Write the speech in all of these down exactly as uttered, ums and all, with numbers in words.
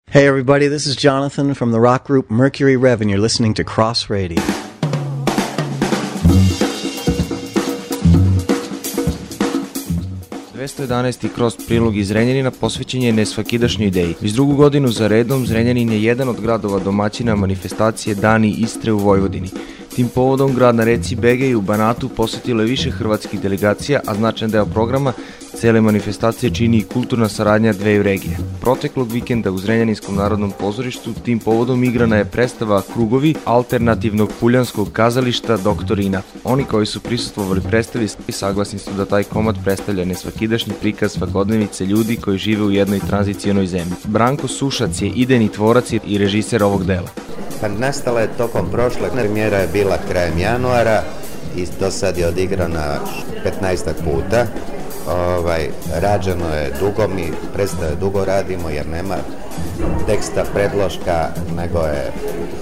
Hey everybody, this is Jonathan from the rock group Mercury Rev and you're listening to Cross Radio. dvesta jedanaesti Cross prilog iz Zrenjanina posvećen je nesvakidašnjoj ideji. Već drugu godinu za redom Zrenjanin je jedan od gradova domaćina manifestacije Dani Istre u Vojvodini. Tim povodom grad na reci Begej u Banatu posjetilo je više hrvatskih delegacija, a značajan deo programa cele manifestacije čini i kulturna saradnja dveju regije. Proteklog vikenda u Zrenjaninskom narodnom pozorištu tim povodom igrana je predstava Krugovi alternativnog puljanskog kazališta Doktor Inat. Oni koji su prisustvovali predstavi saglasni su da taj komad predstavlja nesvakidašnji prikaz svakodnevice ljudi koji žive u jednoj tranzicionoj zemlji. Branko Sušac je idejni tvorac i režiser ovog dela. Pa nastala je tokom prošle, premijera je bila krajem januara i do sad je odigrana petnaestak puta. Ovaj, rađeno je dugo, mi predstave dugo radimo jer nema teksta predloška, nego je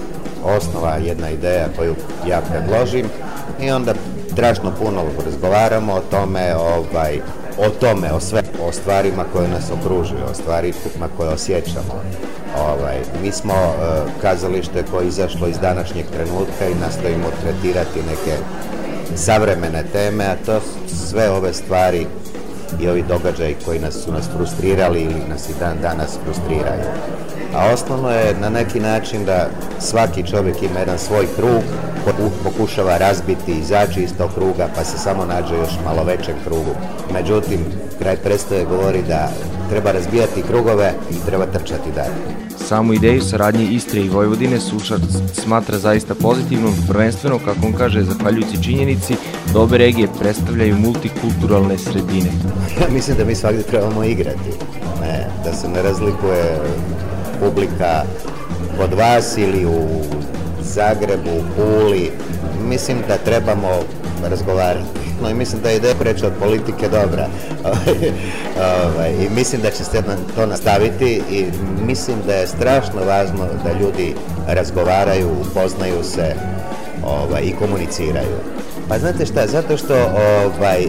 osnova jedna ideja koju ja predložim i onda strašno puno razgovaramo o tome, ovaj, o tome, o sve, o stvarima koje nas okružuju, o stvarima koje osjećamo. Ovaj, mi smo uh, kazalište koje je izašlo iz današnjeg trenutka i nastojimo tretirati neke savremene teme, a to sve ove stvari i ovi događaji koji nas su nas frustrirali ili nas i dan danas frustriraju. A osnovno je na neki način da svaki čovjek ima jedan svoj krug, pokušava razbiti, izaći iz tog kruga pa se samo nađe još malo većeg krugu. Međutim, kraj predstave govori da treba razbijati krugove i treba trčati dalje. Samu ideju saradnje Istre i Vojvodine Sušac smatra zaista pozitivnom, prvenstveno, kako on kaže, zahvaljujući činjenici da obe regije predstavljaju multikulturalne sredine. Ja mislim da mi svakdje trebamo igrati, ne, da se ne razlikuje publika kod vas ili u Zagrebu, u Puli. Mislim da trebamo razgovarati. No i mislim da je ideja preća od politike dobra. I mislim da će se to nastaviti i mislim da je strašno važno da ljudi razgovaraju, upoznaju se ovaj, i komuniciraju. Pa znate šta, zato što ovaj,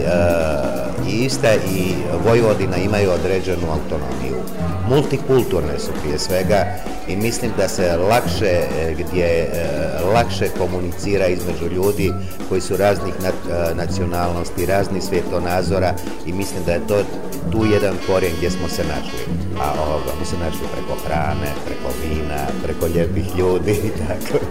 i Istra i Vojvodina imaju određenu autonomiju. Multikulturne su prije svega i mislim da se lakše, gdje lakše komunicira između ljudi koji su raznih nacionalnosti, raznih svjetonazora i mislim da je to tu jedan korijen gdje smo se našli. A ovoga, mi se našli preko hrane, preko vina, preko lijepih ljudi i tako.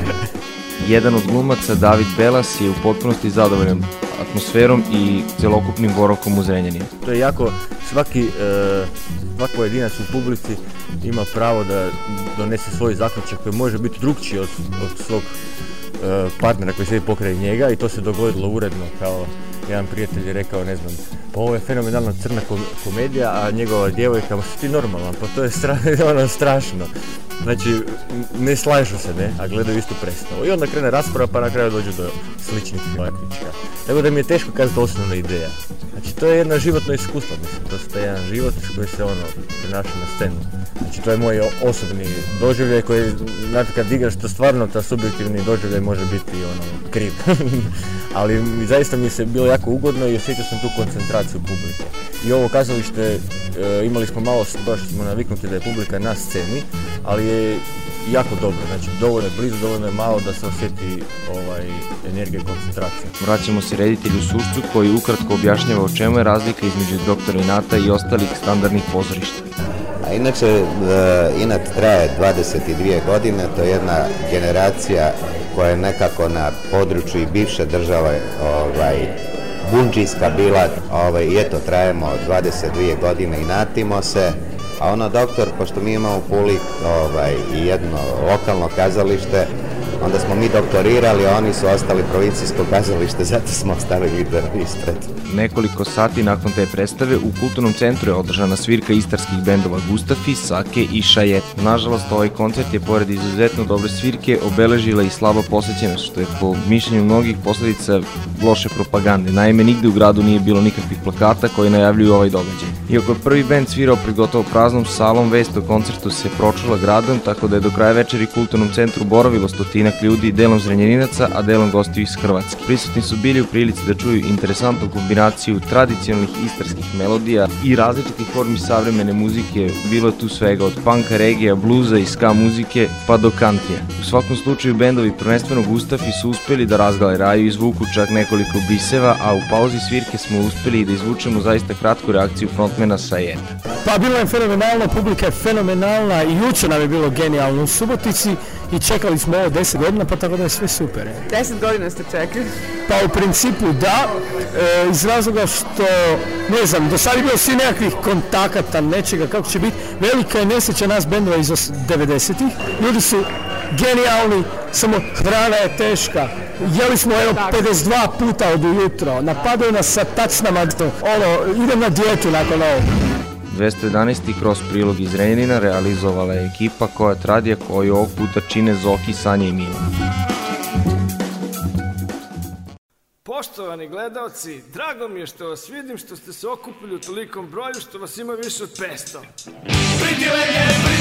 Jedan od glumaca, David Belas, je u potpunosti zadovoljan atmosferom i celokupnim boravkom u Zrenjaninu. To je jako, svaki, e, svaki pojedinac u publici ima pravo da donese svoj zaključak koji može biti drukčiji od, od svog e, partnera koji sjedi pokraj njega i to se dogodilo uredno, kao jedan prijatelj je rekao, ne znam, pa ovo je fenomenalna crna komedija, a njegova djevojka, ma si ti normalan, pa to je stra, ono, strašno. Znači, ne slažu se, ne, a gledaju istu predstavu. I onda krene rasprava, pa na kraju dođu do sličnih zaključaka. Tako da mi je teško kazati osnovna ideja. Znači, to je jedno životno iskustvo, mislim, to je jedan život koji se ono prenaša na scenu. Znači, to je moj osobni doživljaj koji, znate, kad igraš, to stvarno ta subjektivni doživljaj može biti ono, kriv. Ali zaista mi se bilo jako ugodno i osjećao sam tu koncentraciju publike. I ovo kazalište, e, imali smo malo, baš smo naviknuti da je publika na sceni, ali je jako dobro, znači dovoljno je blizu, dovoljno je malo da se osjeti ovaj, energija i koncentracija. Vraćamo se reditelju Sušcu koji ukratko objašnjava o čemu je razlika između Doktora Inata i ostalih standardnih pozorišta. A inače, Inat traje dvadeset dvije godine, to je jedna generacija koja je nekako na području i bivše države ovaj, bunđijska bila, ovaj, i eto, trajemo dvadeset dvije godine i natimo se, a ono Doktor, pošto mi imamo u Puli ovaj, jedno lokalno kazalište, onda smo mi doktorirali, a oni su ostali provincijsko kazalište, zato smo ostavili to ispred. Nekoliko sati nakon te predstave u Kulturnom centru je održana svirka istarskih bendova Gustafi, Sake i Šajet. Nažalost, ovaj koncert je pored izuzetno dobre svirke obeležila i slaba posjećenost, što je po mišljenju mnogih posljedica loše propagande. Naime, nigde u gradu nije bilo nikakvih plakata koji najavljuju ovaj događaj. Iako je prvi bend svirao pred gotovo praznom salom, vest o koncertu se pročula gradom, tako da je do kraja večeri u Kulturnom centru boravilo stotina stotinak ljudi, delom Zrenjaninaca, a delom gostiju iz Hrvatske. Prisutni su bili u prilici da čuju interesantnu kombinaciju tradicionalnih istarskih melodija i različitih formi savremene muzike, bilo je tu svega od punka, regija, bluza i ska muzike pa do kantrija. U svakom slučaju bendovi prvenstveno Gustafi su uspeli da razgaleraju i izvuku čak nekoliko biseva, a u pauzi svirke smo uspeli da izvučemo zaista kratku reakciju frontmana Sajeta. Pa bilo je fenomenalno, publika je fenomenalna i jučer nam je bilo genijalno u Subotici i čekali smo ovo deset godina, pa tako da je sve super. Deset godina ste čekali? Pa u principu da, e, iz razloga što, ne znam, do sad je bilo svi nekakvih kontakata, nečega, kako će biti. Velika je nesreća nas bendova iz devedesetih, ljudi su genijalni, samo hrana je teška. Jeli smo evo pedeset dva puta od ujutro, napadaju nas sa tacnama, ono, idem na dijetu nakon ovog. dvesta jedanaesti kroz prilog iz Zrenjanina realizovala je ekipa koja tradija koju ovog puta čine Zoki, Sanja i Milo. Poštovani gledalci, drago mi je što vas vidim, što ste se okupili u tolikom broju, što vas ima više od petsto.